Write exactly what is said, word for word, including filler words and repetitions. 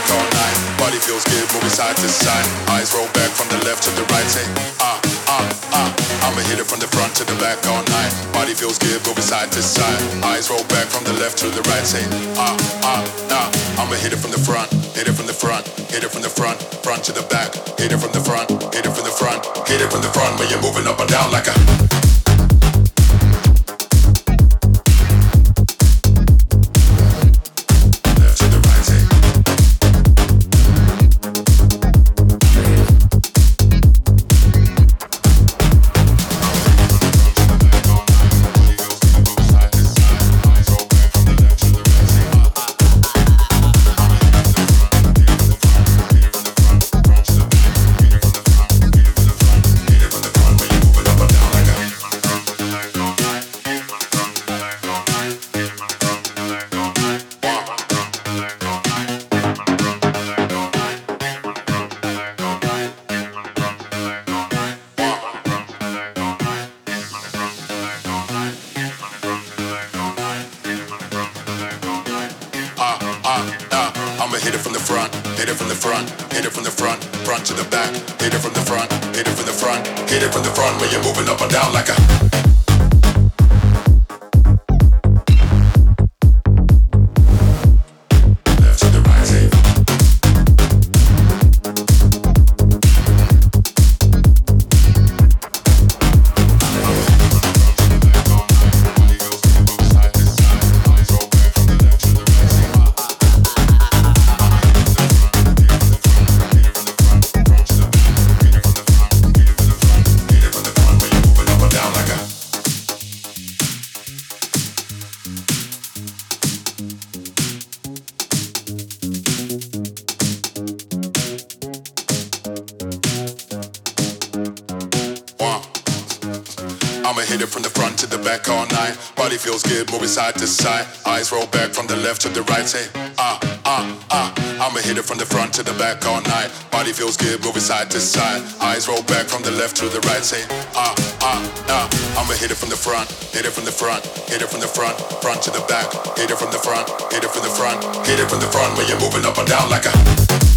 back all night. Body feels good, moving side to side. Eyes roll back from the left to the right. Say, ah, ah, ah. I'ma hit it from the front to the back all night. Body feels good, moving side to side. Eyes roll back from the left to the right. Say, ah, ah, ah. I'ma hit it from the front, hit it from the front, hit it from the front, front to the back. Hit it from the front, hit it from the front, hit it from the front when you're moving up and down like a. Hit it from the front, hit it from the front, hit it from the front, front to the back. Hit it from the front, hit it from the front, hit it from the front when you're moving up and down like a. I'ma hit it from the front to the back all night. Body feels good, moving side to side. Eyes roll back from the left to the right. Say, ah, ah, ah. I'ma hit it from the front to the back all night. Body feels good, moving side to side. Eyes roll back from the left to the right. Say, ah, ah, ah. I'ma hit it from the front, hit it from the front, hit it from the front, front to the back. Hit it from the front, hit it from the front, hit it from the front when you're moving up and down like a.